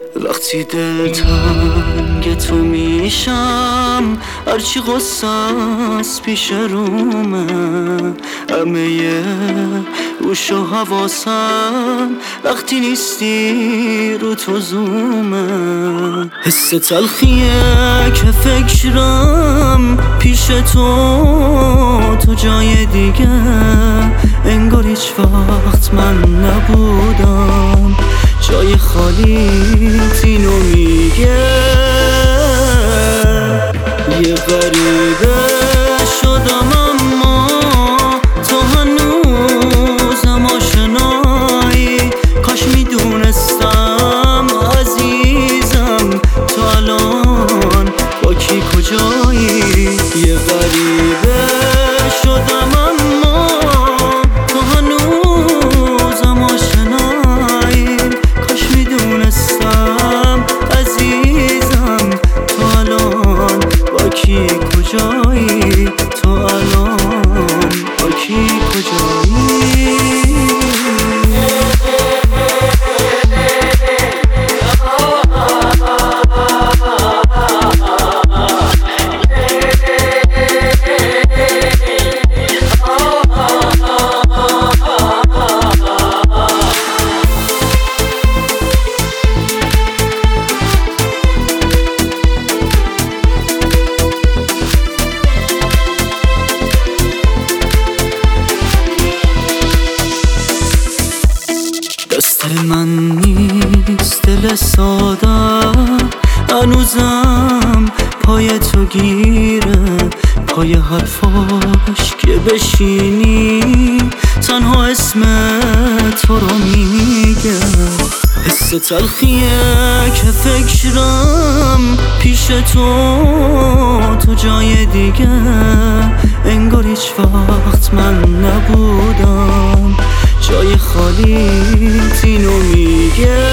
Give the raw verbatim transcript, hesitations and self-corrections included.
وقتی دل تنگ تو میشم هرچی غصه است پیش رومه، همه گوش و حواسم وقتی نیستی رو تو زومه. حس تلخیه که فکرم پیش تو تو جای دیگه، انگار هیچ وقت من نبودم، جای خالی اینو میگه. یه غریبه شدم اما تو هنوزم آشنایی، کاش میدونستم عزیزم تو الان با کی کجایی. یه غریبه شدم اما تو هنوزم آشنایی، کاش میدونستم عزیزم تو الان با کی کجایی، تو الان با کی کجایی. دست من نیست دل ساده، هنوزم پای تو گیره، پای حرفاش که بشینی تنها اسم تو رو میگه. حس تلخیه که فکرم پیش تو تو جای دیگه، انگار هیچ وقت من نبودم، جای خالی اینو میگه.